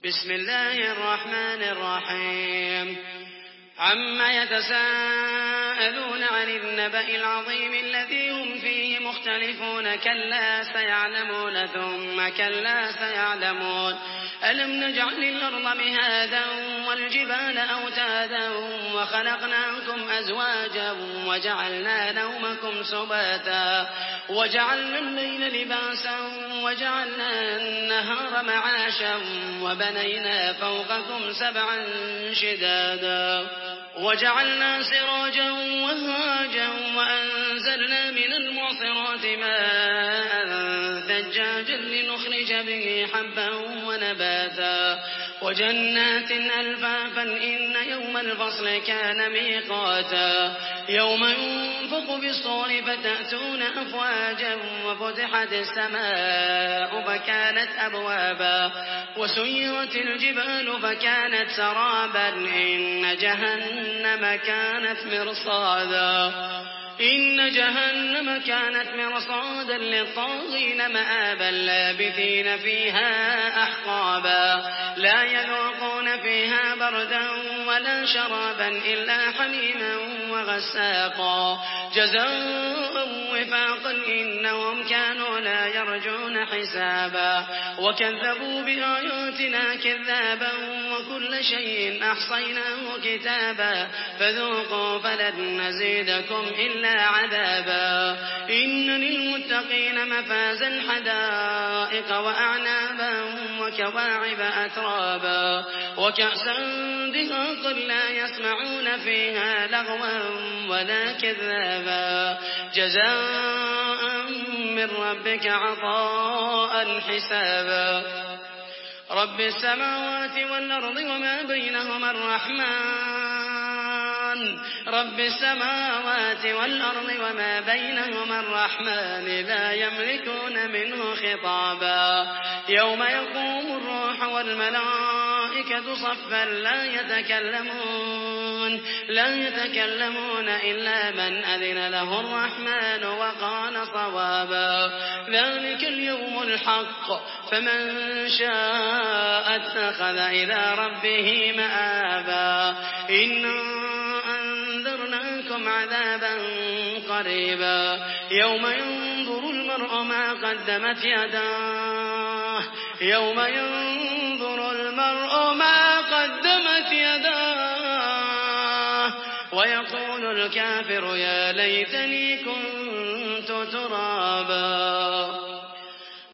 بسم الله الرحمن الرحيم عما يتساءلون عن النبأ العظيم الذي هم فيه مختلفون كلا سيعلمون ثم كلا سيعلمون ألم نجعل الأرض مهادا والجبال أوتادا وخلقناكم أزواجا وجعلنا نومكم سباتا وجعلنا الليل لباسا وجعلنا النهار معاشا وبنينا فوقكم سبعا شدادا وجعلنا سراجا وهاجا وأنزلنا من المعصرات ماء ثجاجا لنخرج به حبا ونباتا وجنات ألفافا إن يوم الفصل كان ميقاتا يوم ينفخ بالصور فتأتون أفواجا وفتحت السماء فكانت أبوابا وسيرت الجبال فكانت سرابا إن جهنم كانت مرصادا للطاغين مآبا لابثين فيها أحقابا لا يذوقون فيها بردا ولا شرابا إلا حميما وغساقا جزاء وفاقا إنهم كانوا لا يرجون حسابا وكذبوا بآياتنا كذابا وكل شيء أحصيناه كتابا فذوقوا فلن نزيدكم إلا عذابا إن للمتقين مفازا حدائق وأعنابا وكواعب أترابا وكأسا دهاقا لا يسمعون فيها لغوا ولا كذابا جزاء من ربك عطاء حسابا رب السماوات والأرض وما بينهما الرحمن لا يملكون منه خطابا يوم يقوم الروح والملائكة صفا لا يتكلمون إلا من أذن له الرحمن وقال صوابا ذلك اليوم الحق فمن شاء اتخذ إلى ربه مآبا إنا أنذرناكم عذابا قريبا يوم ينظر المرء ما قدمت يداه ويقول الكافر يا ليتني كنت ترابا